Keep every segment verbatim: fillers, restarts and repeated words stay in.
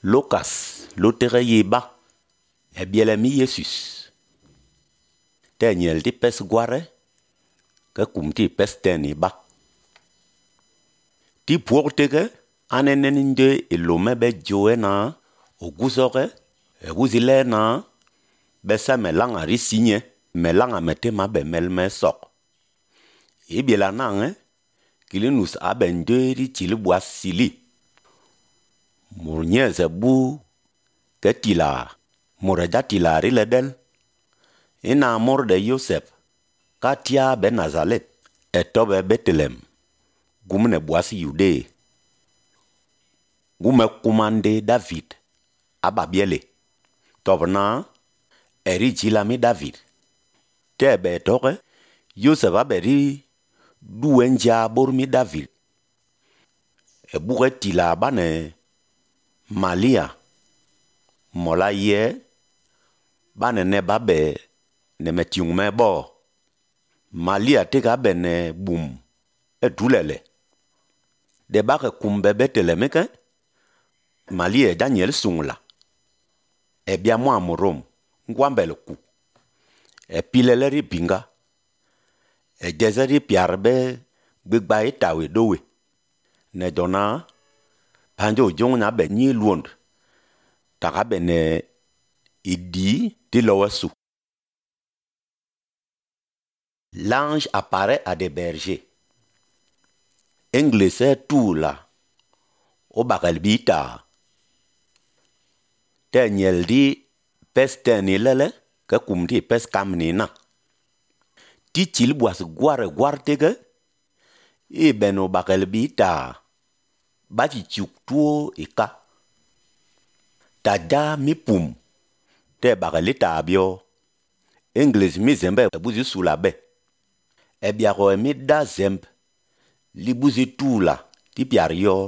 Lucas, lotere yiba, ebiele mi Jesus. Daniel di pes guare, ke kum ti pes teni ba. Ti puortege, anenende ilome be joe na, oguzore, eguzile na, besa melanga risinye, melanga metema be melme sok. Ebiela nange, kilinus abende ri chilibwa sili. Mournyeze bu ketila, moureda tila riledel. Ina mor de Yosef, katia ben Nazalet, etobe Bethlehem, gumne boisi Yude. Gume kumande David, ababiele. Tobna, eri jilami David. Tebe toke, Yosef aberi duenja bormi David. Ebuke tila bane Malia. Mola ye, bane ne babe ne metiung me bo. Malia teka bene boom. E dulele. De bake kumbe Betelemeke. Malia Daniel sungla. E bia mwa morom. Ngwambele ku. E pilele ri pinga. E jezeri piarbe gbigba itawe dowe. Ne dona panjo jong na be nyi luond. Taka bene idi di lowesu. L'ange apparaît à des bergers. Englese tout là. O bakalbita. Daniel di pes teni lele ke kumdi pes kamni na. Ti chilibwas guare guartege. E beno bakalbita. Bati chuk tuo ika. Tada mi pum. Te bakalita abio. English mi zembe buzi sula be. Ebiaro emi da zemb. Li buzi tula. Ti piario.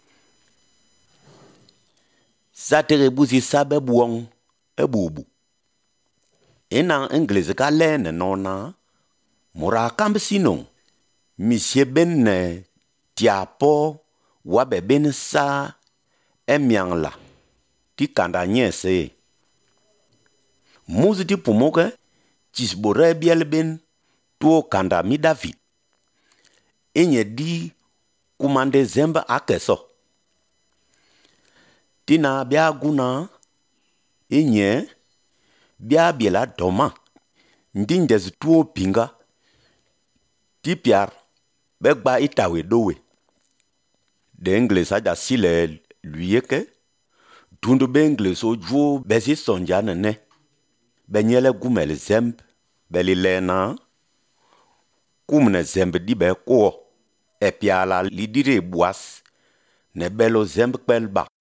Satere buzi sabe buong. Ebubu. Enan English ka lene nona. Mura kambe sinon. Misye benne. Tiapo. Wabe ben sa. Emyang la. Ti kanda nyese. Muzi ti pumoke. Chisbore biel ben. Tuo kanda mi David. Enye di kumande zemba akeso. Tina bia guna. Enye bia biela doma. Ndinjez tuo pinga. Ti piar. Begba itawe dowe. De English aja sile luyeke. Dundu be English ojuo bezi sonjane ne. Benyele gumele zemb. Beli lena. Kumne zemb di be ko. E piala li dire boas. Ne belo zemb pelba.